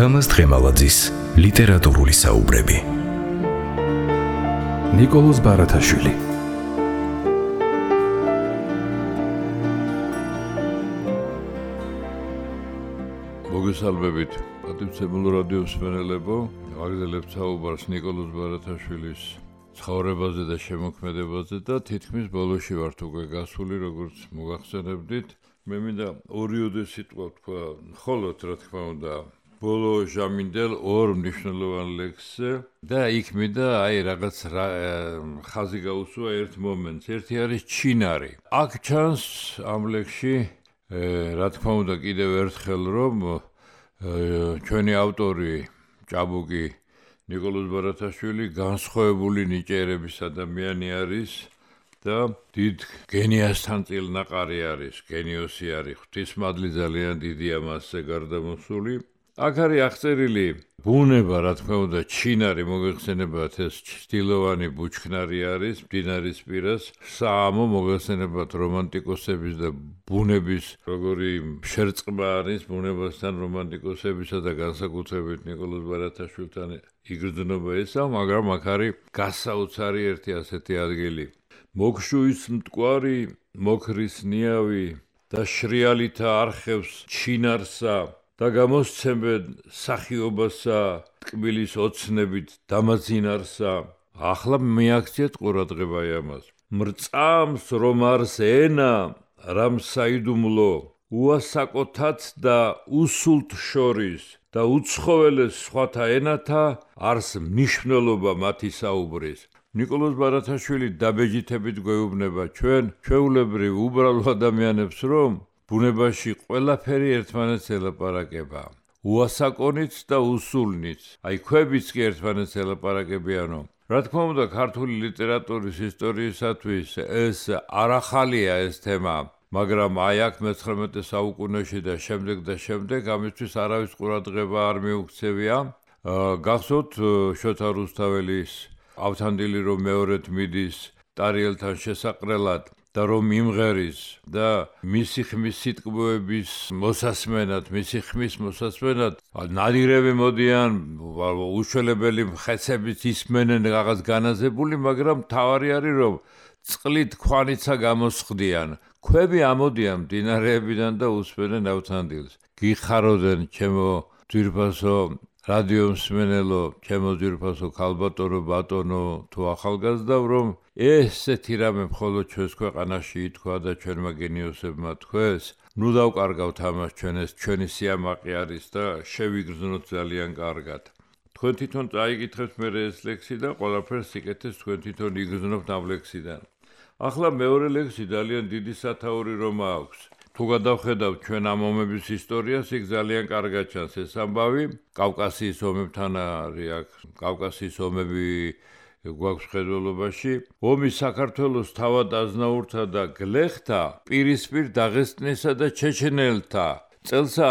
თამაზ თხემალაძის ლიტერატურული საუბრები. ნიკოლოზ ბარათაშვილი. მოგესალმებით, პატივცემულ რადიო მსმენელებო. ვაგრძელებთ საუბარს ნიკოლოზ ბარათაშვილის ცხოვრებაზე და შემოქმედებაზე და თითქმის ბოლოში ვართ უკვე გასული, როგორც მოგახსენებდით. მე მინდა ორიოდე სიტყვა თქვა, მხოლოდ რა თქმა უნდა, ბოლო ჟამინდელ ორ მნიშვნელოვან ლექსზე და იქ მინდა რაღაც ხაზი გაუსვა ერთ მომენტს. ერთი არის ჩინარი. აქ ჩანს ამ ლექსში, რა თქმა უნდა, კიდევ ერთხელ რომ ჩვენი ავტორი ჭაბუკი ნიკოლოზ ბარათაშვილი განსხვავებული ნიჭიერების ადამიანი არის და დიდ გენიასთან წილნაყარი არის, გენიოსი არის, ღვთისმადლი ძალიან დიდია მასზე გარდამოსული. აქ არის აღწერილი ბუნება, რა თქმა უნდა, ჩინარი მოგეხსენებათ, ეს ჩრდილოვანი ბუჩქნარი არის მდინარის პირას, საამო მოგეხსენებათ რომანტიკოსების და ბუნების როგორი შერწყმა არის ბუნებასთან რომანტიკოსებისა და განსაკუთრებით ნიკოლოზ ბარათაშვილთან იგრძნობა ესა, მაგრამ აქ არის გასაოცარი ერთი ასეთი ადგილი. მოგშუის მტკვარი, მოქრის ნიავი და შრიალითა არხევს ჩინარსა და გამოსცემენ სახიობასა ტკბილის ოცნებით დამაძინარსა. ახლა მიაქციეთ ყურადღება ამას. მრწამს რომ არს ენა, რამ საიდუმლო, უასაკოთაც და უსულთ შორის და უცხოველეს სხვათა ენათა არს მნიშვნელობა მათი საუბრის. ნიკოლოზ ბარათაშვილი დაბეჯითებით გვეუბნება ჩვეულებრივ უბრალო ადამიანებს, რომ ბუნებაში ყველაფერი ერთმანეთს ელაპარაკება. უასაკონიც და უსულნიც. აი ქვებიც კი ერთმანეთს ელაპარაკებიანო. რა თქმა უნდა, ქართული ლიტერატურის ისტორიისათვის ეს არ ახალია ეს თემა, მაგრამ აი აქ მე-19 საუკუნეში და შემდეგ ამისთვის არავის ყურადღება არ მიუქცევია. გახსოვთ შოთა რუსთაველის ავთანდილი რომ მეორედ მიდის ტარიელთან შესაყრელად და რომ იმღერის და მისი ხმის სიტყვების მოსასმენად, ნადირები მოდიან, უშველებელი მხეცებით ისმენენ რაღაც განაზებული, მაგრამ თავარი არის რომ წყლით ქვანიცა გამოსხდიან. ქვები ამოდიან მდინარეებიდან და უსმენენ ავთანდილს. გიხაროდენ ჩემო ძვირფასო რადიო მსმენელო, ჩემო ძვირფასო ქალბატონო, ბატონო თუ ახალგაზრდაო, რომ ესეთი რამე მხოლოდ ჩვენს ქვეყანაში ითქვა და ჩვენმა გენიოსებმა თქვეს, ნუ დავკარგავთ ამას, ჩვენი სიამაყე არის და შევიგრძნოთ ძალიან კარგად. თქვენ თვითონ წაიკითხებთ მე ეს ლექსი და ყველაფერს იკეთებს თქვენ თვითონ იგრძნობთ ამ ლექსიდან. ახლა მეორე ლექსი ძალიან დიდი სათაური რომ აქვს. თუ გადავხედავთ ჩვენ ამ ომების ისტორიას, იქ ძალიან კარგად ჩანს ეს ამბავი. კავკასიის ომებთან არის აქ, კავკასიის ომები გვაქვს მხედველობაში. ომი საქართველოს თავად აზნაურთა და გლეხთა პირისპირ დაღესტნისა და ჩეჩენელთა წელსა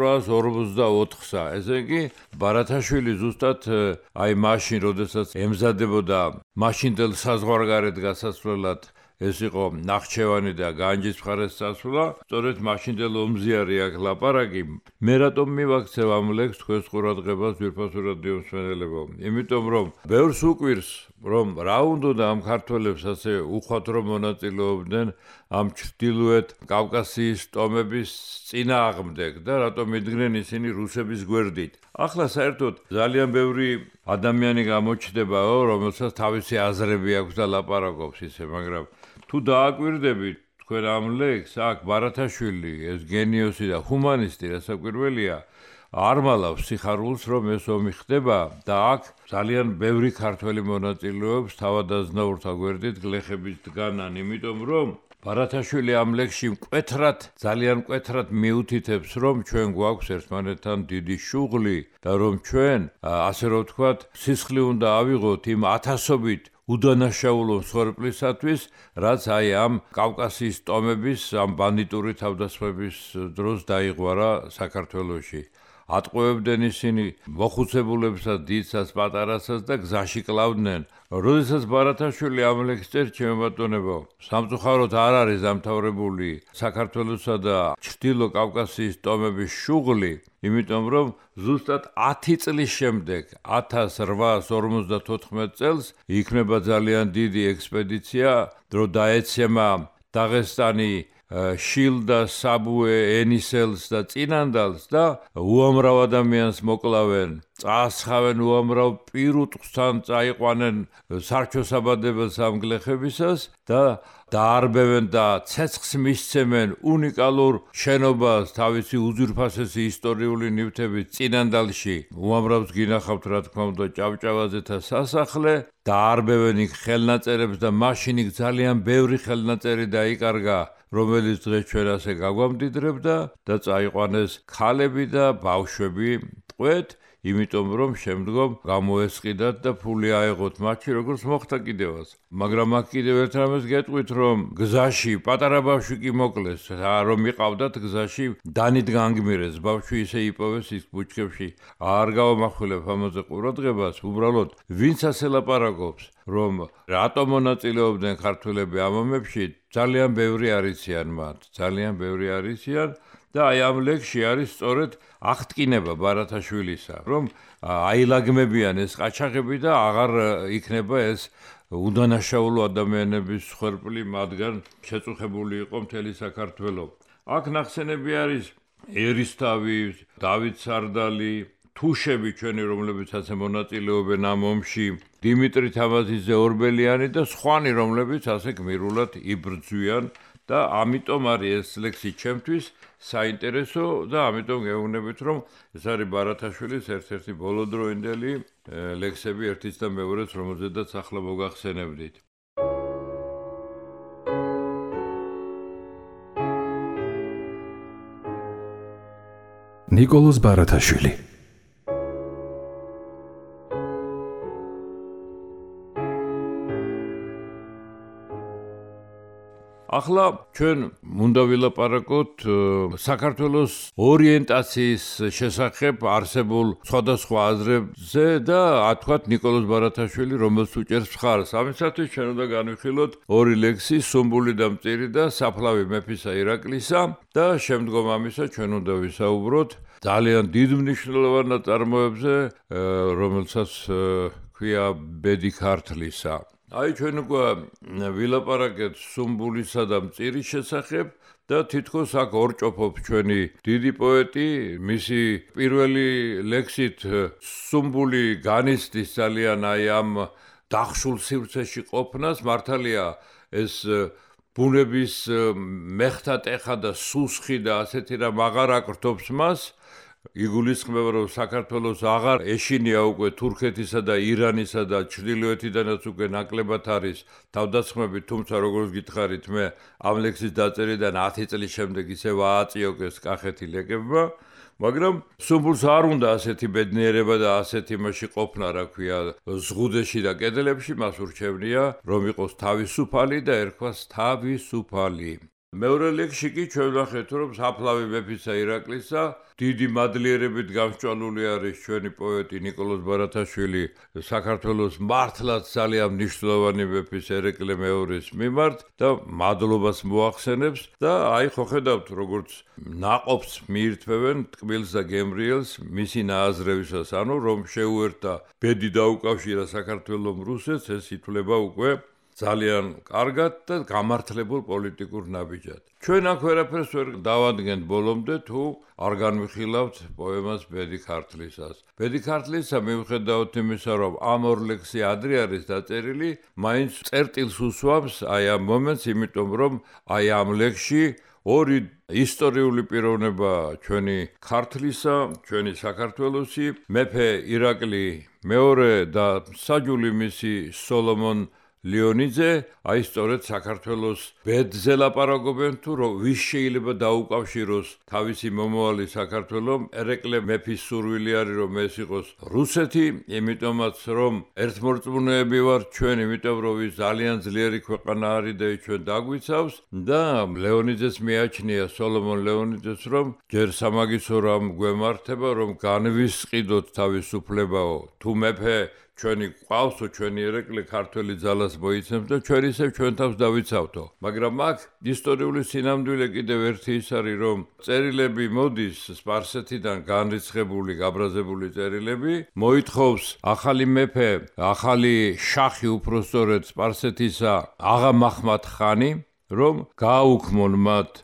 1844-სა. ესე იგი, ბარათაშვილი ზუსტად აი მაშინ, როდესაც ემზადებოდა მაშინდელ საზღვარგარეთ გასასვლელად, ეს იყო ნახჩევანი და განჯის მხარეს წასვლა, სწორედ მაშინდელ ომზე არის აქ ლაპარაკი. მე რატომ მივაქცევ ამ ლექსს თქვენს ყურადღებას, ძვირფასო რადიო მსმენელებო? იმიტომ რომ ბევრს უკვირს, რომ რა უნდოდა ამ ქართველებს ასე უხვად რომ მონაწილეობდნენ ამ ჩრდილოეთ კავკასიის ტომების წინააღმდეგ და რატომ იდგნენ ისინი რუსების გვერდით. ახლა საერთოდ ძალიან ბევრი ადამიანი გამოჩნდებაო, რომელსაც თავისი აზრები აქვს და ლაპარაკობს ისე, მაგრამ თუ დააკვირდებით თქვენ ამ ლექსს, აქ ბარათაშვილი, ეს გენიოსი და ჰუმანისტი, რასაკვირველია, არ მალავს სიხარულს, რომ ეს ომი ხდება და აქ ძალიან ბევრი ქართველი მონაწილეობს თავადაზნაურთა გვერდით გლეხების დგანან, იმიტომ რომ ბარათაშვილი ამ ლექსში ძალიან მკვეთრად მიუთითებს, რომ ჩვენ გვაქვს ერთმანეთთან დიდი შუღლი და რომ ჩვენ, ასე რომ ვთქვათ, სისხლი უნდა ავიღოთ იმ ათასობით უდანაშაულო მსხვერპლისათვის, რაც აი ამ კავკასიის ტომების, ამ ბანდიტური თავდასხმების დროს დაიღვარა საქართველოში. ატყუებდნენ ისინი მოხუცებულებსაც, დიდსაც, პატარასაც და გზაში კლავდნენ. როდესაც ბარათაშვილი ამ ლექსს წერს, ჩემო ბატონებო, სამწუხაროდ არ არის დამთავრებული საქართველოსა და ჩრდილო კავკასიის ტომების შუღლი, იმიტომ რომ ზუსტად 10 წლის შემდეგ 1854 წელს იქნება ძალიან დიდი ექსპედიცია, რო დაეცემა დაღესტანი შილდა, საბუე, ენისელს და წინანდალს და უამრავ ადამიანს მოკლავენ, წაასხავენ უამრავ პირუტყვსთან, წაიყვანენ სარჩოსაბადებელს ამ გლეხებისას და დაარბევენ და ცეცხლს მისცემენ უნიკალურ შენობას თავისი უძვირფასესი ისტორიული ნივთებით წინანდალში. უამრავს გინახავთ რა თქმა უნდა ჭავჭავაძეთა სასახლე, დაარბევენ იქ ხელნაწერებს და მაშინ იქ ძალიან ბევრი ხელნაწერი დაიკარგა, რომელიც დღეს ჩვენ ასე გაგვამდიდრებდა და წაიყვანეს ქალები და ბავშვები ტყვედ, იმიტომ რომ შემდგომ გამოესყიდათ და ფული აეღოთ მათში, როგორც მოხდა კიდევაც. მაგრამ აქ კიდევ ერთ რამეს გეტყვით, რომ გზაში პატარა ბავშვი კი მოკლეს, რომ იყავდათ გზაში დანით განგმირეს, ბავშვი ისე იპოვეს ის ბუჩქებში. არ გავამახვილებ ამაზე ყურადღებას, უბრალოდ ვინც ასე ლაპარაკობს, რომ რატო მონაწილეობდნენ ქართველები ამ ომებში, ძალიან ბევრი არიციან მათ, ძალიან ბევრი არიციან. და აი ამ ლექსში არის სწორედ აღთკინება ბარათაშვილისა, რომ აილაგმებიან ეს ყაჩაღები და აღარ იქნება ეს უდანაშაულო ადამიანების ხერპლი, მათგან შეწუხებული იყო მთელი საქართველო. აქ ნახსენები არის ერისთავი, დავით სარდალი, თუშები ჩვენი, რომლებიც ასე მონაწილეობენ ამ ომში, დიმიტრი თამაზიძე ორბელიანი და სხვანი, რომლებიც ასე გმირულად იბრძვიან და ამიტომ არის ეს ლექსი ჩემთვის საინტერესო და ამიტომ გეუბნებით, რომ ეს არის ბარათაშვილის ერთ-ერთი ბოლოდროინდელი ლექსები ერთის და მეორეს, რომელზედაც ახლა მოგახსენებდით. ნიკოლოზ ბარათაშვილი. ახლა ჩვენ უნდა ვილაპარაკოთ საქართველოს ორიენტაციის შესახებ არსებულ სხვადასხვა აზრებზე და ათქვათ ნიკოლოზ ბარათაშვილი რომელს უჭერს მხარს. ამისათვის ჩვენ უნდა განვიხილოთ ორი ლექსი, სუმბული და მწირი და საფლავი მეფისა ირაკლისა და შემდგომ ამისა ჩვენ უნდა ვისაუბროთ ძალიან დიდ მნიშვნელოვან ნაწარმოებზე, რომელსაც ქვია ბედი ქართლისა. აი ჩვენ უკვე ვილაპარაკეთ სუმბულისა და მწირის შესახებ და თითქოს აქ ორჭოფობს ჩვენი დიდი პოეტი, მისი პირველი ლექსით სუმბული განიცდის ძალიან აი ამ დახშულ სივრცეში ყოფნას, მართალია ეს ბუნების მეხთა ტეხა და სუსხი და ასეთი რამ აღარ აკრთობს მას. იგულისხმება, რომ საქართველოს აღარ ეშინია უკვე თურქეთისა და ირანისა და ჩრდილოეთიდანაც უკვე ნაკლებად არის თავდასხმები, თუმცა როგორც გითხარით, მე ამ ლექსის დაწერიდან 10 წლის შემდეგ ისევ ააწიოკეს კახეთი ლეკებმა, მაგრამ სუმბულს არ უნდა ასეთი ბედნიერება და ასეთი მასში ყოფნა, რა ქვია, ზღუდეში და კედლებში, მას ურჩევნია, რომ იყოს თავისუფალი და ერქვას თავისუფალი. მეორე ლექსში კი ჩვენ ვნახეთ, რომ საფლავი მეფისა ირაკლისა დიდი მადლიერებით გამსჭვალული არის ჩვენი პოეტი ნიკოლოზ ბარათაშვილი საქართველოს მართლაც ძალიან მნიშვნელოვანი მეფის ერეკლე მეორის მიმართ და მადლობას მოახსენებს და აი ხო ხედავთ როგორც ნაყოფს მიირთმევენ ტკბილს და გემრიელს მისი ნააზრევისას, ანუ რომ შეუერთა ბედი დაუკავშირა საქართველოს რუსეთს, ეს ითვლება უკვე ძალიან კარგად და გამართლებულ პოლიტიკურ ნაბიჯად. ჩვენ აქ ვერაფერს ვერ დავადგენთ ბოლომდე, თუ არ განვიხილავთ პოემას ბედი ქართლისას. ბედი ქართლისა მიუხედავად იმისა, რომ ამ ორ ლექსი ადრე არის დაწერილი, მაინც წერტილს უსვამს აი ამ მომენტს, იმიტომ რომ აი ამ ლექსში ორი ისტორიული პიროვნება ჩვენი ქართლისა, ჩვენი საქართველოსი, მეფე ირაკლი მეორე და საჯული მისი სოლომონ ლეონიძე, აი სწორედ საქართველოს ბედზე ლაპარაკობენ თუ ვის შეიძლება დაუკავშიროს თავისი მომავალი საქართველოს, ერეკლე მეფის სურვილი არის რომ ეს იყოს რუსეთი, იმიტომაც რომ ერთმორწმუნეები ვართ ჩვენ, იმიტომ რომ ის ძალიან ძლიერი ქვეყანა არის და ჩვენ დაგვიცავს და ლეონიძეს მიაჩნია სოლომონ ლეონიძეს რომ ჯერ სამაგისო რამ გვემართება რომ განვისყიდოთ თავისუფლებაო თუ მეფე ჩვენი ყავსო ჩვენი ერეკლე ქართველი ძალას მოიცემს და ჩვენ ისევ ჩვენ თავს დავიცავთო მაგრამ აქ ისტორიული სინამდვილე კიდევ ერთი ის არის რომ წერილები მოდის სპარსეთიდან განრიცხებული გაბრაზებული წერილები მოითხოვს ახალი მეფე ახალი შახი უпростоრედ სპარსეთისა აღა მაჰმად ხანი რომ გააუქმონ მათ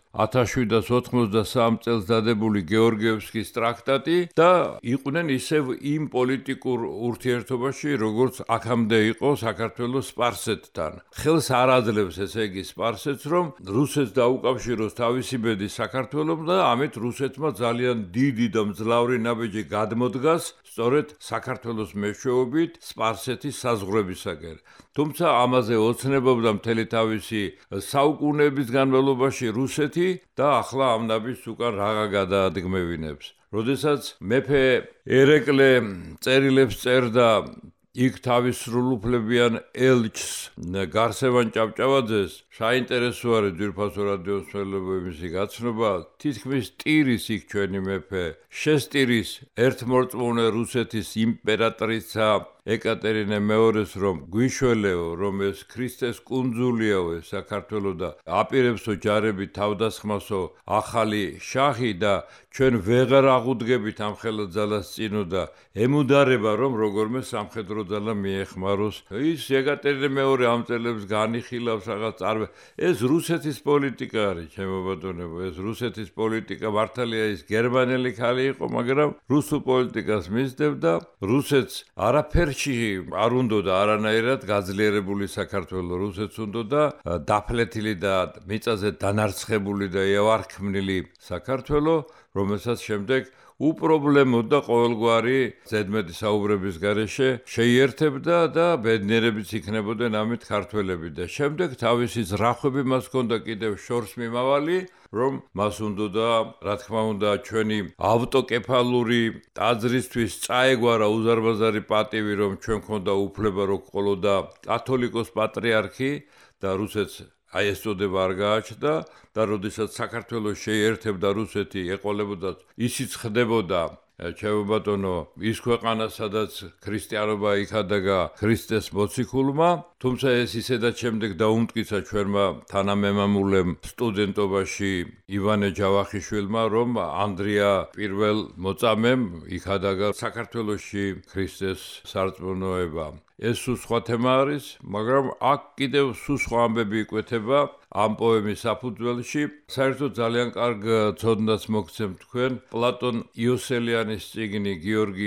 1783 წელს დადებული გეორგიევსკის ტრაქტატი და იყვნენ ისევ იმ პოლიტიკურ ურთიერთობაში, როგორც აქამდე იყო საქართველოს სპარსეთთან. ხელს არ აძლევს ესე იგი სპარსეთს, რომ რუსეთს დაუკავშიროს თავისი ბედი საქართველოს და ამით რუსეთმა ძალიან დიდი და მძლავრი ნაბიჯი გადმოდგას სწორედ საქართველოს მეშვეობით სპარსეთის საზღვრებისაკენ. თუმცა ამაზე ოცნებობდა მთელი თავისი საუკუნეების განმავლობაში რუსეთი და ახლა ამ ნაბიჯს უკან რაღა გადაადგმევინებს. როდესაც მეფე ერეკლე წერილებს წერდა იქ თავის სრულუფლებიან ელჩს გარსევან ჭავჭავაძეს საინტერესო არის ძვირფასო რადიომსმენელებო იმისი გაცნობა თითქმის ტირის იქ ჩვენი მეფე შესტირის ერთმორწმუნე რუსეთის იმპერატრიცა ეკატერინე მეორეს რომ გვიშველეო რომ ეს ქრისტეს კუნძულიაო ეს საქართველო და აპირებსო ჯარები თავდასხმასო ახალი შახი და ჩვენ ვეღარ აღუდგებით ამ ხელოძალას წინო და ემუდარება რომ როგორმე სამხედრო ძალა მიეხმაროს ის ეკატერინე მეორე ამ წელებს განიხილავს რაღაც ეს რუსეთის პოლიტიკა არის ჩემო ბატონებო ეს რუსეთის პოლიტიკა მართალია ის გერმანელი ხალი იყო მაგრამ რუსულ პოლიტიკას მისდევდა რუსეთს არაფერში არ უნდოდა არანაირად გაძლიერებული საქართველო რუსეთს უნდოდა დაფლეთილი და მიწაზე დანარცხებული და ეავარქმნილი საქართველო რომელსაც შემდეგ უპრობლემოდ და ყოველგვარი ზედმეტი საუბრების გარეშე შეიერთებდა და ბედნიერებიც იქნებოდნენ ამით ქართველები და შემდეგ თავისი ზრახვები მას ჰქონდა კიდევ შორს მიმავალი რომ მას უნდოდა რა თქმა უნდა ჩვენი ავტოკეფალური ტაძრისთვის წაეგვარა უზარმაზარი პატივი რომ ჩვენ ქონდა უფლება რომ ყოლოდა კათოლიკოს პატრიარქი და რუსეთს აი ეს წოდება არ გააჩნდა და როდესაც საქართველოს შეიერთებდა რუსეთი ეყოლებოდა ისიც ხდებოდა ჩემო ბატონო ის ქვეყანა სადაც ქრისტიანობა იქადაგა ქრისტეს მოციქულმა თუმცა ეს ისედაც შემდეგ დაუმტკიცა ჩვენმა თანამემამულემ სტუდენტობაში ივანე ჯავახიშვილმა რომ ანდრია პირველ მოწამემ იქადაგა საქართველოში ქრისტეს სარწმუნოება ეს სხვა თემა არის, მაგრამ აქ კიდევ სხვა ამბები იკვეთება ამ პოემის საფუძველში. საერთოდ ძალიან კარგ ცოდნას მოგცემ თქვენ პლატონ იოსელიანის წიგნი გიორგი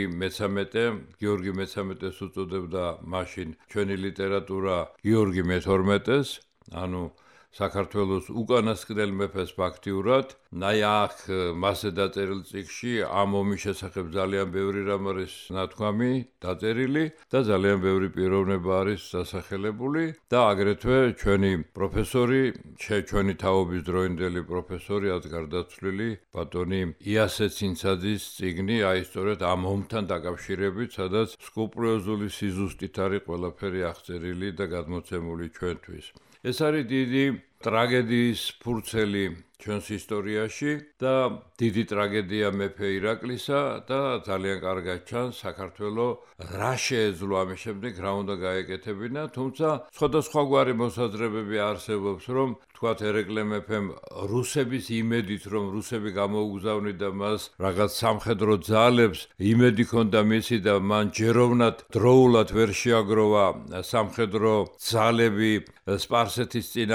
მე-13-ს უწოდებდა მაშინ ჩვენი ლიტერატურა გიორგი მე-12-ს, ანუ საქართველოს უკანასკნელ მეფეს ფაქტიურად, აქ მასზე დაწერილ წიგნში ამ ომის შესახებ ძალიან ბევრი რამ არის ნათქვამი დაწერილი და ძალიან ბევრი პიროვნება არის დასახელებული და აგრეთვე ჩვენი პროფესორი, ჩვენი თაობის დროინდელი პროფესორი აქ გარდაცვლილი ბატონი იასე ცინცაძის წიგნი, აი სწორედ ამ ომთან დაკავშირებით, სადაც სკრუპულოზული სიზუსტით არის ყველაფერი აღწერილი და გადმოცემული ჩვენთვის. ეს არის დიდი ტრაგედიის ფურცელი ჩვენს ისტორიაში და დიდი ტრაგედია მეფე ირაკლისა და ძალიან კარგად ჩანს საქართველოს რა შეეძლო ამის შემდეგ რა უნდა გაეკეთებინა თუმცა სხვადასხვაგვარი მოსაზრებები არსებობს რომ თქვათ ერეკლე მეფემ რუსების იმედით რომ რუსები გამოუგზავნიდა მას რაღაც სამხედრო ძალებს იმედი ჰქონდა მისი და მან ჯეროვნად დროულად ვერ შეაგროვა სამხედრო ძალები სპარსეთის წინააღმდეგ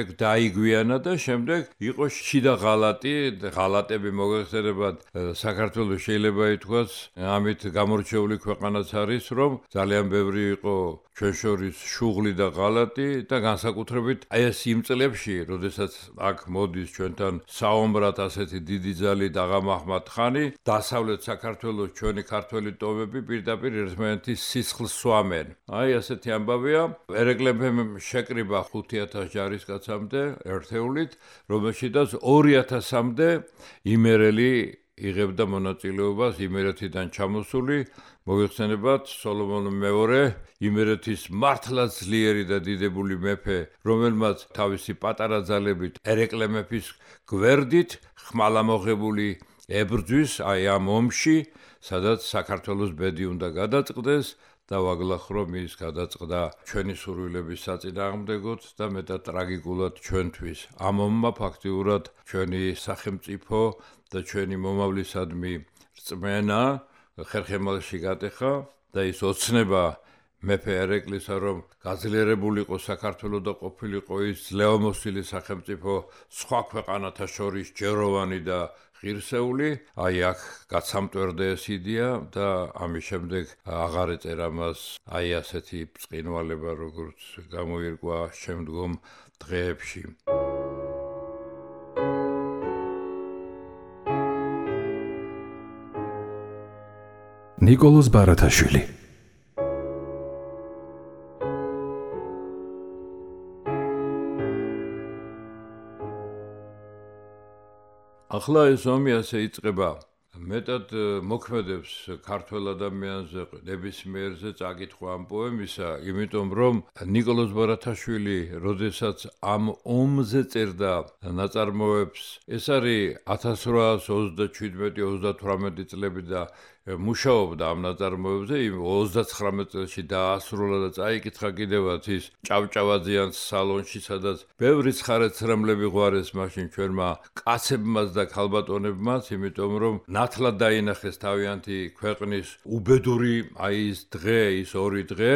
დაიგვიანა და შემდეგ იყო შიდა ღალატი, ღალატები მოგეხსენებათ, საქართველოს შეიძლება ითქვას, ამით გამორჩეული ქვეყანაც არის, რომ ძალიან ბევრი იყო ჩვენ შორის შუღლი და ღალატი და განსაკუთრებით აი ეს იმ წლებში, როდესაც აქ მოდის ჩვენთან საომბრად ასეთი დიდი ძალით აღა მაჰმად-ხანი, დასავლეთ საქართველოს ჩვენი ქართველი ტომები პირდაპირ ერთმანეთის სისხლს სვამენ. აი ასეთი ამბავია. ერეკლემ შეკრიბა 5000 ჯარისკაცამდე ერთეულით, რომელშიც 2000-მდე იმერელი იღებდა მონაწილეობას იმერეთიდან ჩამოსული, მოგეხსენებათ, სოლომონ მეორე, იმერეთის მართლა ძლიერი და დიდებული მეფე, რომელმაც თავისი პატარა ძალებით ერეკლე მეფის გვერდით ხმალამოღებული ებრძვის აი ამ ომში, სადაც საქართველოს ბედი უნდა გადაწყდეს და ვაგლახრო მის გადაწყდა ჩვენი სურვილების საწინააღმდეგოდ და მეტად ტრაგიკულად ჩვენთვის. ამ ომმა ფაქტიურად ჩვენი სახელმწიფო და ჩვენი მომავლისადმი რწმენა ხერხემალში გატეხა და ის ოცნება მეფე ერეკლისა, რომ გაძლიერებულიყო საქართველო და ყოფილიყო ის ძლევამოსილი სახელმწიფო სხვა ქვეყანათა შორის ჯეროვანი და ღირსეული, აი აქ გაცამტვერდა ეს იდეა და ამის შემდეგ აღარ ეწერა მას აი ასეთი ბრწყინვალება, როგორც გამოირკვა შემდგომ დღეებში. ნიკოლოზ ბარათაშვილი. ახლა ეს ომი ასე იწყება. მეტად მოქმედებს ქართველ ადამიანზე ნებისმიერზე წაკითხვა ამ პოემისა, იმიტომ რომ ნიკოლოზ ბარათაშვილი, როდესაც ამ ომზე წერდა ნაწარმოებს, ეს არის 1827-38 წლები და მუშაობდა ამ ნაწარმოებზე, 39 წელში დაასრულა და წაიკითხა კიდევაც ის ჭავჭავაძიანს სალონში, სადაც ბევრი ცხარეცრემლები ღვარეს მაშინ ჩვენმა კაცებმაც და ქალბატონებმაც, იმიტომ რომ ნათლად დაინახეს თავიანთი ქვეყნის უბედური აი ის დღე, ის ორი დღე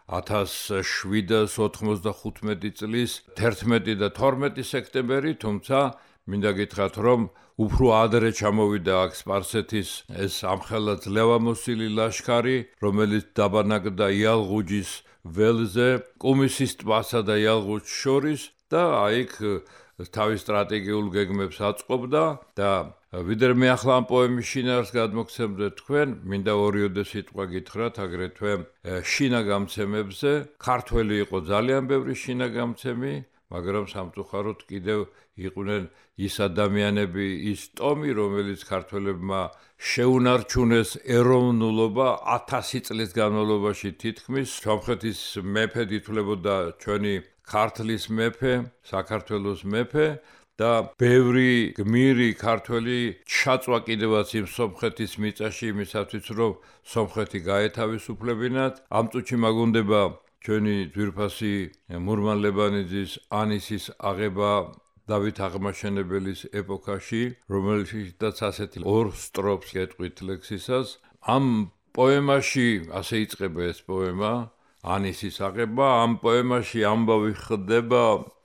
1795 წლის 11 და 12 სექტემბერი, თუმცა მინდა გითხრათ, რომ უფრო ადრე ჩამოვიდა აქ სპარსეთის ეს ამხელა ძლევამოსილი ლაშქარი, რომელიც დაბანაკდა იალღუჯის ველზე, კუმისის ტბასა და იალღუჯს შორის და აიქ თავის სტრატეგიულ გეგმებს აწყობდა და ვიდრე მე ახლა ამ პოემის შინაარსს გადმოგცემდეთ თქვენ, მინდა ორიოდე სიტყვა გითხრათ აგრეთვე შინაგამცემებზე. ქართველი იყო ძალიან ბევრი შინაგამცემი, მაგრამ სამწუხაროდ კიდევ იყვნენ ის ადამიანები, ის ტომი, რომელიც ქართველებმა შეუნარჩუნეს ეროვნულობა 1000 წლის განმავლობაში თითქმის. სომხეთის მეფედ ითვლებოდა ჩვენი ქართლის მეფე, საქართველოს მეფე და ბევრი გმირი ქართველი ჩაწვა კიდევაც იმ სომხეთის მიწაში იმისათვის, რომ სომხეთი გაეთავისუფლებინათ. ამ წუთში მაგუნდება ჩვენი ძვირფასი მურმან-ლებანიძის ანისის აღება დავით აღმაშენებელის ეპოქაში, რომელშიც ასეთი ორ სტროფს გეტყვით ლექსისას. ამ პოემაში ასე იწყება ეს პოემა, ანისის აღება. ამ პოემაში ამბავი ხდება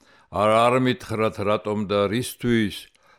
არ მითხრათ რატომ და რისთვის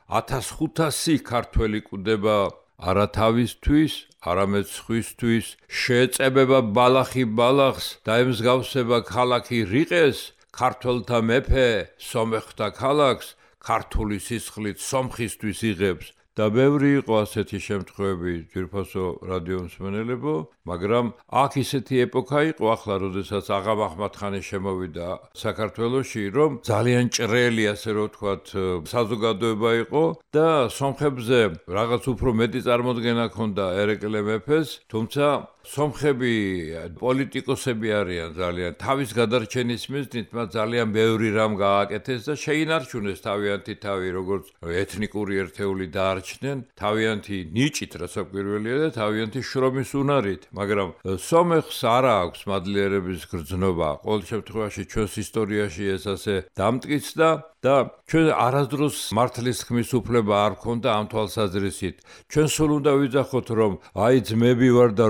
1500 ქართველი კვდება არა თავისთვის, არამედ სხვისთვის, შეეწებება ბალახი ბალახს და ემსგავსება ქალაქი რიყეს, ქართველთა მეფე სომეხთა ქალაქს, ქართული სისხლით სომხისთვის იღებს. და ბევრი იყო ასეთი შემთხვევები, ძვირფასო რადიო მსმენელებო, მაგრამ აქ ისეთი ეპოქა იყო ახლა, როდესაც აღა მაჰმად-ხანი შემოვიდა საქართველოში, რომ ძალიან ჭრელი, ასე რომ ვთქვათ, საზოგადოება იყო და სომხებზე რაღაც უფრო მეტი წარმოდგენა ჰქონდა ერეკლე მეფეს, თუმცა სომხები პოლიტიკოსები არიან ძალიან, თავის გადარჩენის მიზნით მათ ძალიან ბევრი რამ გააკეთეს და შეინარჩუნეს თავიანთი თავი, როგორც ეთნიკური ერთეული დაარჩნენ, თავიანთი ნიჭით, რასაც პირველია და თავიანთი შრომის უნარით, მაგრამ სომეხს არ აქვს მადლიერების გრძნობა. ყოველ შემთხვევაში ჩვენს ისტორიაში ეს ასე დამტკიცდა და ჩვენ არასდროს მართლის ხმის უფლება არ ქონდა ამ თვალსაზრისით. ჩვენ სულ უნდა ვიძახოთ, რომ აი ძმები ვარ და როგორ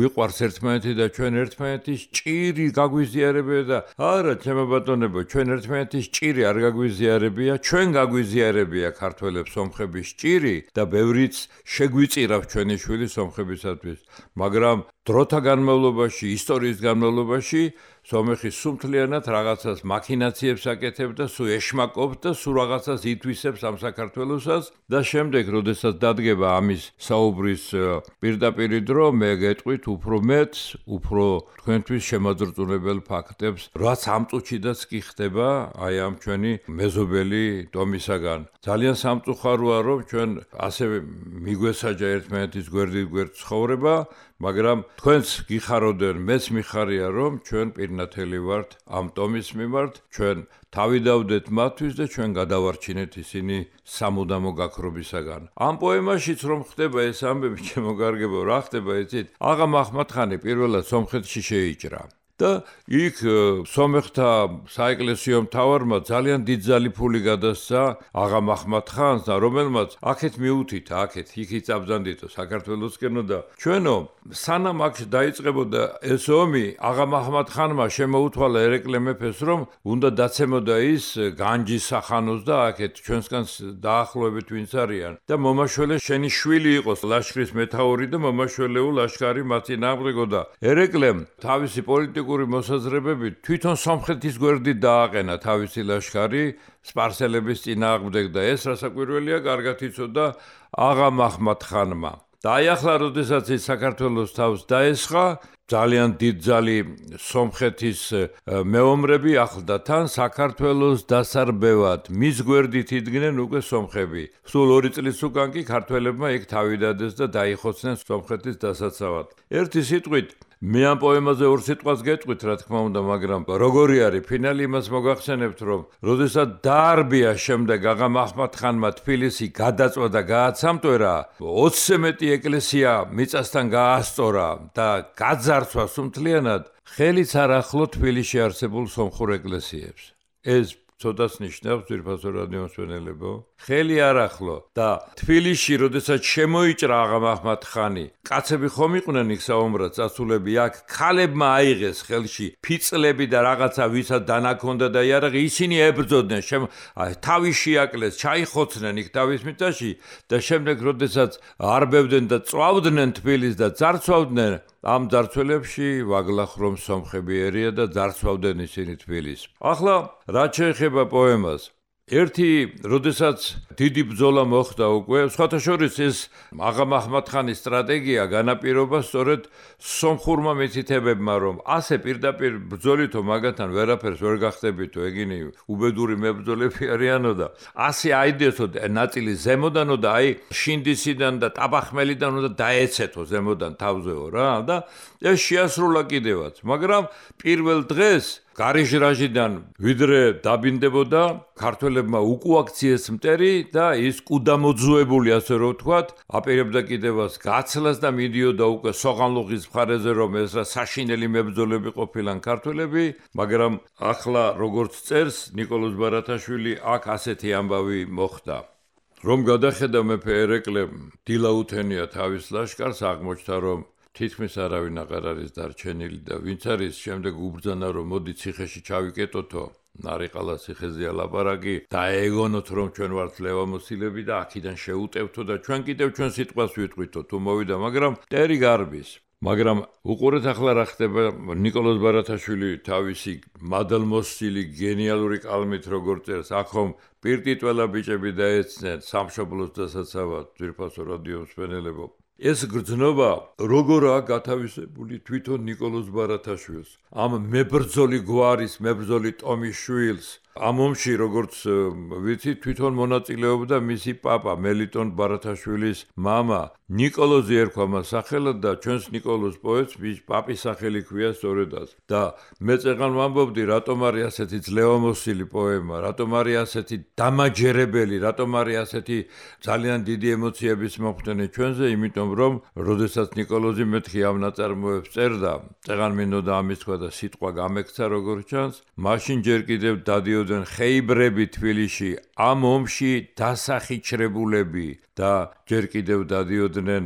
გვიყვარს ერთმანეთი და ჩვენ ერთმანეთის ჭირი გაგვიზიარებია და არა ჩემო ბატონებო ჩვენ ერთმანეთის ჭირი არ გაგვიზიარებია ჩვენ გაგვიზიარებია ქართველებს სომხების ჭირი და ბევრიც შეგვიწირავ ჩვენი შვილი სომხებისათვის მაგრამ დროთა განმავლობაში ისტორიის განმავლობაში სომეხი სუმთლიანად რაღაცას მაქინაციებს აკეთებს და სულ ეშმაკობს და სულ რაღაცას ითვისებს ამ საქართველოსას და შემდეგ როდესაც დადგება ამის საუბრის პირდაპირი დრო მე გეტყვით უფრო მეტს უფრო თქვენთვის შემაძრწუნებელ ფაქტებს რაც ამ წუთშიდაც კი ხდება აი ამ ჩვენი მეზობელი ტომისაგან ძალიან სამწუხაროა რომ ჩვენ ასევე მიგვესაჯა ერთმანეთის გვერდით გვერდ ცხოვრება მაგრამ თქვენს გიხაროდენ მეც მიხარია რომ ჩვენ პირნათელი ვართ ამ ტომის მიმართ ჩვენ თავი დავდეთ მათთვის და ჩვენ გადავარჩინეთ ისინი სამუდამო გაქრობისაგან ამ პოემაშიც რომ ხდება ეს ამბები ჩემო გარგებო რა ხდება იცით აღა მაჰმად-ხანი პირველად სომხეთში შეიჭრა და იქ სომეხთა საეკლესიო მთავარმა ძალიან დიდძალი ფული გადასცა აღა მაჰმად-ხანს და რომელმაც აქეთ მიუთით აქეთ იქით აბზანდიტო საქართველოსკენო და ჩვენო სანამ აქ დაიწყებოდა ეს ომი აღა მაჰმად-ხანმა შემოუთვალა ერეკლე მეფეს რომ უნდა დაცემოდა ის განჯის სახანოს და აქეთ ჩვენსგან დაახლოებით ვინც არიან და მომაშველე შენი შვილი იყოს ლაშქრის მეთაური და მომაშველეულ ლაშქარი მათი ნაღვდგო და ერეკლემ თავისი პოლიტიკური მოსაზრებები თვითონ სომხეთის გვერდით დააყენა თავისი ლაშქარი სპარსელების წინააღმდეგ და ეს რასაკვირველია კარგად იცოდა აღა მაჰმად-ხანმა და აი ახლა როდესაც ის საქართველოს თავს დაესხა ძალიან დიდძალი სომხეთის მეომრები ახლდა თან საქართველოს დასარბევად მის გვერდით იდგნენ უკვე სომხები სულ 2 წლის უკან კი ქართველებმა იქ თავი დადეს და დაიხოცნენ სომხეთის დასაცავად ერთი სიტყვით მე ამ პოემაზე 2 სიტყვას გეტყვით რა თქმა უნდა მაგრამ როგორი არის ფინალი იმას მოგახსენებთ რომ როდესაც დაარბია შემდეგ აღა მაჰმად-ხანმა თბილისი გადაწვა და გააცამტვერა 20-ზე მეტი ეკლესია მიწასთან გაასწორა და გაძარცვა სუმთლიანად ხელიც არ ახლო თბილისში არსებულ სომხურ ეკლესიებს ეს ცოტას ნიშნავს ძვირფასო რადიო მსმენელებო ხელი არ ახლო და თბილისში როდესაც შემოიჭრა აღა მაჰმად-ხანი კაცები ხომ იყვნენ იქ საომრად წასულები აქ ქალებმა აიღეს ხელში ფიწლები და რაღაცა ვისაც დანაქონდა და იარაღი ისინი ებრძოდნენ თავი შეაკლეს ჩაიხოცნენ იქ თავის მიწაში და შემდეგ როდესაც არბევდნენ და წვავდნენ თბილისს და ძარცვავდნენ ამ ძარცველებში ვაგლახრომ სომხები ერია და ძარცვავდნენ ისინი თბილისს ახლა რაც შეეხება პოემას ერთი როდესაც დიდი ბრძოლა მოხდა უკვე სხვათა შორის ეს აღა მაჰმად-ხანის სტრატეგია განაპირობა სწორედ სომხურმა მითითებებმა რომ ასე პირდაპირ ბრძოლითო მაგათთან ვერაფერს ვერ გახდებითო ეგინი უბედური მებრძოლები არიანო და ასე აიდესო ნაწილი ზემოდანო და აი შინდისიდან და ტაბახმელიდან უნდა დაეცეთო ზემოდან თავზეო რა და ეს შეასრულა კიდევაც მაგრამ პირველ დღეს გარიჟრაჟიდან ვიდრე დაბინდებოდა ქართველებმა უკუაქციეს მტერი და ის კუდამოძუებული ასე რომ ვთქვათ აპირებდა კიდევაც გაცლას და მიდიოდა უკვე სოღანლუღის მხარეზე რომ ეს რა საშინელი მებრძოლები ყოფილან ქართველები მაგრამ ახლა როგორც წერს ნიკოლოზ ბარათაშვილი აქ ასეთი ამბავი მოხდა რომ გადახედა მეფე ერეკლემ დილაუთენია თავის ლაშქარს აღმოჩნდა რომ თითქმის არავინ აღარ არის დარჩენილი და ვინც არის შემდეგ უბრძანა რომ მოდი ციხეში ჩავიკეტოთო ნარიყალა ციხეზეა ლაპარაკი დაეგონოთ რომ ჩვენ ვართ ლევამოსილები და აქედან შეუტევთო და ჩვენ კიდევ ჩვენ სიტყვას ვიტყვითო თუ მოვიდა მაგრამ ტერი გარბის მაგრამ უყურეთ ახლა რა ხდება ნიკოლოზ ბარათაშვილი თავისი მადლმოსილი გენიალური კალმით როგორ წერს ახომ პირტიტველა ბიჭები დაეცნენ სამშობლოს დასაცავად ძვირფასო რადიო მსმენელებო ეს გრძნობა როგორაა გათავისებული თვითონ ნიკოლოზ ბარათაშვილს ამ მებრძოლი გვარის მებრძოლი ტომის შვილს ამ ომში როგორც ვიცი თვითონ მონაწილეობდა მისი პაპა მელიტონ ბარათაშვილის მამა ნიკოლოზი ერქვა მას სახელად და ჩვენს ნიკოლოზ პოეტს მის პაპის სახელი ქვია სწორედაც და მე წეღან ვამბობდი რატომ არის ასეთი ძლევამოსილი პოემა რატომ არის ასეთი დამაჯერებელი რატომ არის ასეთი ძალიან დიდი ემოციების მოხდენი ჩვენზე იმიტომ რომ როდესაც ნიკოლოზი მეთქი ამ ნაწარმოებს წერდა წეღან მინდოდა ამის თქვა და სიტყვა გამექცა როგორც ჩანს მაშინ ჯერ კიდევ დადიოდნენ ხეიბრები თბილისში ამ ომში დასახიჩრებულები და ჯერ კიდევ დადიოდნენ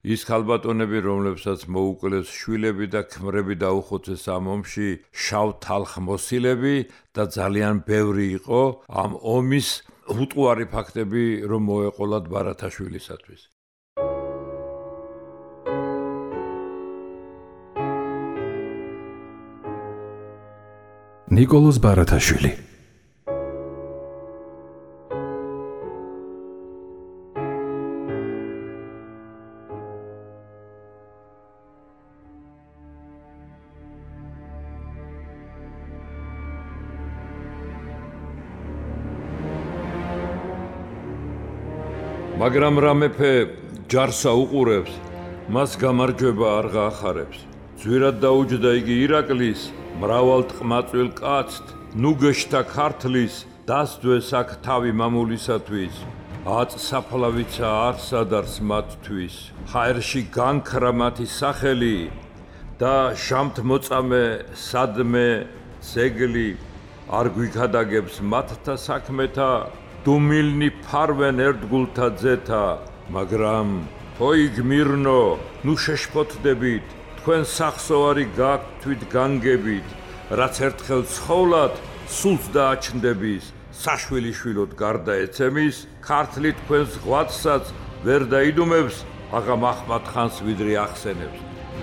ის ქალბატონები, რომლებსაც მოუკლეს შვილები და ქმრები დაუხოცეს ამ ომში, შავ თალხმოსილები და ძალიან ბევრი იყო ამ ომის უტყუარი ფაქტები, რომ მოეყოლათ ბარათაშვილისათვის. ნიკოლოზ ბარათაშვილი. მაგრამ რა მეფე ჯარსა უყურებს, მას გამარჯვება არ გაახარებს. ძვირად დაუჯდა იგი ირაკლის, მრავალ ტყმაწვილ კაცთ, ნუ გეშთა ქართლის, დასდვეს აქ თავი მამულისათვის. აწსაფლავიცა არ სადარს მათთვის, ჰაერში განქრა მათი სახელი და ჟამთ მოწამე სადმე ძეგლი, არ გვიქადაგებს მათთა საქმეთა, დუმილნი ფარვენ ერთგულთა ძეთა, მაგრამ ჰოი გმირნო, ნუ შეშფოთდებით, თქვენ სახსოვარი გაქვთ თვით განგებით, რაც ერთხელ ცხოვლად სულს დააჩნდების, საშვილიშვილოდ გარდა ეცემის, ქართლი თქვენს ღვაწსაც ვერ დაიდუმებს, აღა მაჰმად ხანს ვიდრე ახსენებს.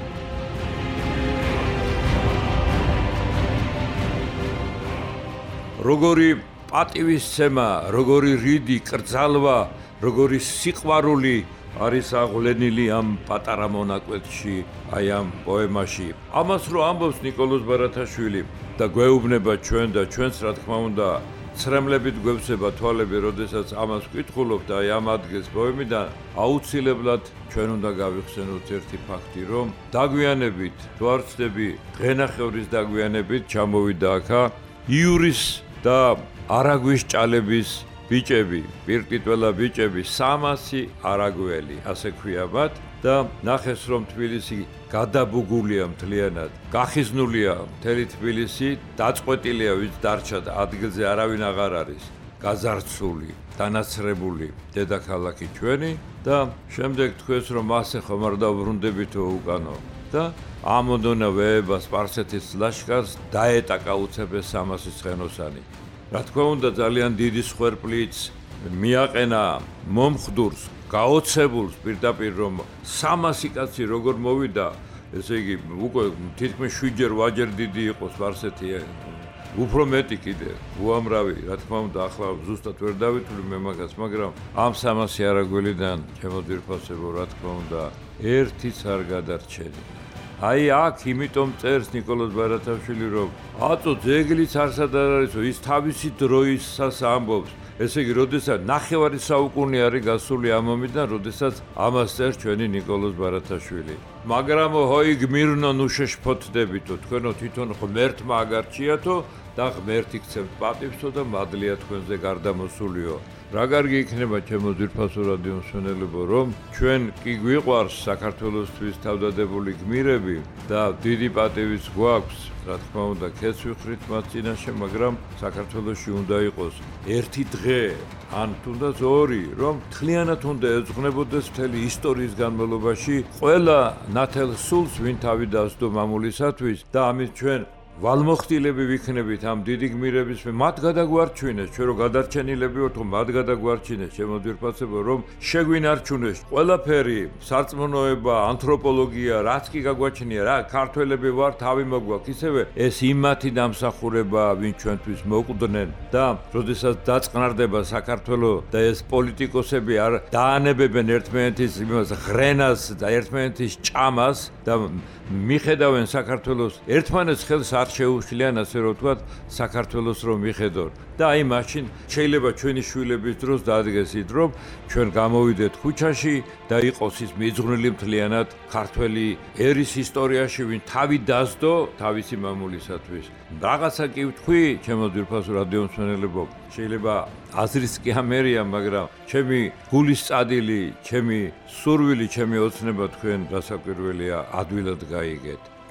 როგორი პატივისცემა, როგორი რიდი, კრძალვა, როგორი სიყვარული არის აღვლენილი ამ პატარა მონაკვეთში, აი ამ პოემაში. ამას რო ამბობს ნიკოლოზ ბარათაშვილი და გვეუბნება ჩვენ და ჩვენს რა თქმა უნდა ცრემლებით გვევსება თვალები, როდესაც ამას ვკითხულობთ, აი ამ ადგილს პოემიდან, აუცილებლად ჩვენ უნდა გავიხსენოთ ერთი ფაქტი, რომ დაგვიანებით, თუ არ ვცდები, დღენახევრის დაგვიანებით ჩამოვიდა აქა იურის და არაგვის ჭალების ბიჭები, პირტიტველა ბიჭები, 300 არაგველი, ასე ქვია მათ და ნახეს რომ თბილისი გადაბუგულია მთლიანად, გახიზნულია მთელი თბილისი, დაწყვეტილია ვინც დარჩა ადგილზე არავინ აღარ არის, გაზარცული, დანაცრებული დედაქალაქი ჩვენი და შემდეგ თქვენს რომ ასე ხომ არ დავბრუნდებითო უკანო და ამოდონა ვეება სპარსეთის ლაშქარს დაეტაკა უცებეს 300 ცხენოსანი. რა თქმა უნდა ძალიან დიდი სხერპლიც მიაყენა მომხდურს, გაოცებულს პირდაპირ რომ 300 კაცი როგორ მოვიდა, ესე იგი უკვე თითქმის 7-ჯერ 8-ჯერ დიდი იყო სპარსეთი, უფრო მეტი კიდე, უამრავი, რა თქმა უნდა ახლა ზუსტად ვერ დავითვლი მე მაგას, მაგრამ ამ 300 არაგველიდან ჩემო ძვირფასებო, რა თქმა უნდა ერთიც არ გადარჩენილა. აი აქ იმიტომ წერს ნიკოლოზ ბარათაშვილი რომ აწო ძეგლიც არსად არ არისო, ის თავისი დროისას ამბობს. ესე იგი, როდესაც ნახევარი საუკუნე არის გასული ამ ომიდან, როდესაც ამას წერს ჩვენი ნიკოლოზ ბარათაშვილი. მაგრამ ჰოი გმირნო, ნუ შეშფოთდებითო, თქვენო თვითონ ღმერთმა აგარჩიათო და ღმერთი გცემთ პატივსო და მადლია თქვენზე გარდამოსულიო. რა კარგი იქნება ჩემო ძვირფასო რადიო მსმენელებო, რომ ჩვენ კი გვიყვარს საქართველოსთვის თავდადებული გმირები და დიდი პატივიც გვაქვს, რა თქმა უნდა, ქეც ვიხრით მათ წინაშე, მაგრამ საქართველოში უნდა იყოს ერთი დღე, ან თუნდაც ორი, რომ მთლიანად უნდა ეძღვნებოდეს მთელი ისტორიის განმავლობაში ყველა ნათელ სულს, ვინ თავი დასდო მამულისათვის და ამით ჩვენ ვალმოხტილები ვიქნებით ამ დიდი გმირების, მათ გადაგვარჩინეს, ჩვენ რო გადარჩენილები ვართ, მათ გადაგვარჩინეს, ჩემო ძვირფასებო, რომ შეგვინარჩუნეს ყველაფერი, სარწმუნოება, ანთროპოლოგია, რაც კი გაგვაჩნია, რა, ქართველები ვართ, თავი მოგვაქვს, ისევე ეს იმათი დამსახურება, ვინ ჩვენთვის მოკვდნენ და როდესაც დაწყნარდება საქართველო და ეს პოლიტიკოსები არ დაანებებენ ერთმანეთის იმას ღრენას და ერთმანეთის ჭამას და მიხედავენ საქართველოს ერთმანეთს ხელს არ შეუშლიან, ასე რომ ვთქვათ, საქართველოს რომ მიხედონ და აი მაშინ შეიძლება ჩვენი შვილების დროს დაადგეს ის რომ ჩვენ გამოვიდეთ ქუჩაში და იყოს ის მიძღვნილი მთლიანად ქართველი ერის ისტორიაში, ვინ თავი დასდო თავისი მამულისათვის. რაღაცა კი ვთქვი, ჩემო ძვირფასო რადიო მსმენელებო, შეიძლება აზრის კი ამერია, მაგრამ ჩემი გულის წადილი, ჩემი სურვილი, ჩემი ოცნება თქვენ დასაკვირველია ადვილად გაიგეთ.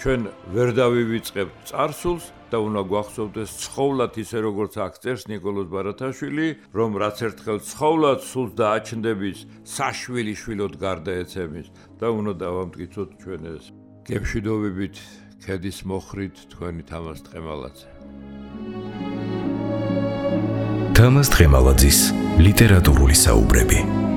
ჩვენ ვერ დავივიწყებთ წარსულს და უნდა გვახსოვდეს ცხოვლად ისე როგორც აქ წერს ნიკოლოზ ბარათაშვილი, რომ რაც ერთხელ ცხოვლად სულს დააჩნდების, საშვილი შვილოდ გარდაეცემის და უნდა დავამტკიცოთ ჩვენ ეს. გემშვიდობებით, ქედის მოხრით თქვენი თამაზ ტყემალაძე. თამაზ ტყემალაძის ლიტერატურული საუბრები.